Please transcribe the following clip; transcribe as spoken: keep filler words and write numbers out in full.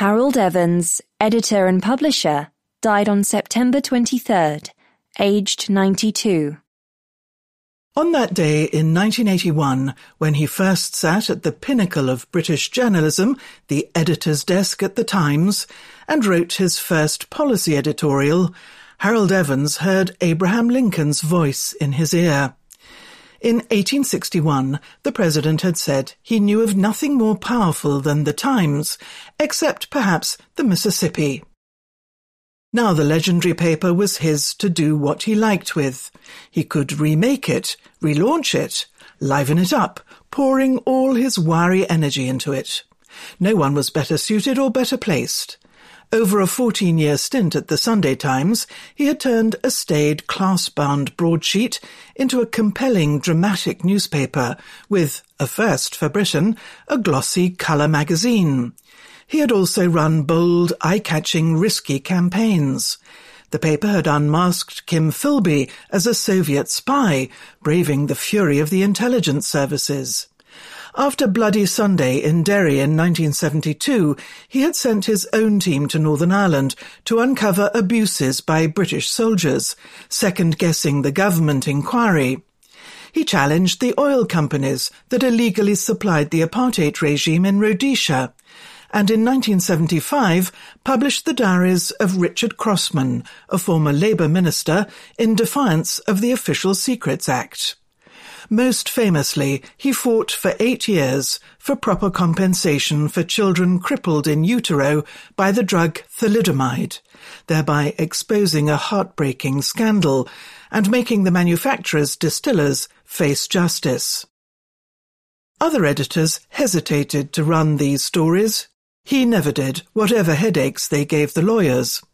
Harold Evans, editor and publisher, died on September twenty-third, aged ninety-two. On that day in nineteen eighty-one, when he first sat at the pinnacle of British journalism, the editor's desk at the Times, and wrote his first policy editorial, Harold Evans heard Abraham Lincoln's voice in his ear. In eighteen sixty-one, the president had said he knew of nothing more powerful than the Times, except perhaps the Mississippi. Now the legendary paper was his to do what he liked with. He could remake it, relaunch it, liven it up, pouring all his wiry energy into it. No one was better suited or better placed. Over a fourteen-year stint at the Sunday Times, he had turned a staid, class-bound broadsheet into a compelling, dramatic newspaper with, a first for Britain, a glossy colour magazine. He had also run bold, eye-catching, risky campaigns. The paper had unmasked Kim Philby as a Soviet spy, braving the fury of the intelligence services. After Bloody Sunday in Derry in nineteen seventy-two, he had sent his own team to Northern Ireland to uncover abuses by British soldiers, second-guessing the government inquiry. He challenged the oil companies that illegally supplied the apartheid regime in Rhodesia, and in nineteen seventy-five published the diaries of Richard Crossman, a former Labour minister, in defiance of the Official Secrets Act. Most famously, he fought for eight years for proper compensation for children crippled in utero by the drug thalidomide, thereby exposing a heartbreaking scandal and making the manufacturer's distillers face justice. Other editors hesitated to run these stories. He never did, whatever headaches they gave the lawyers.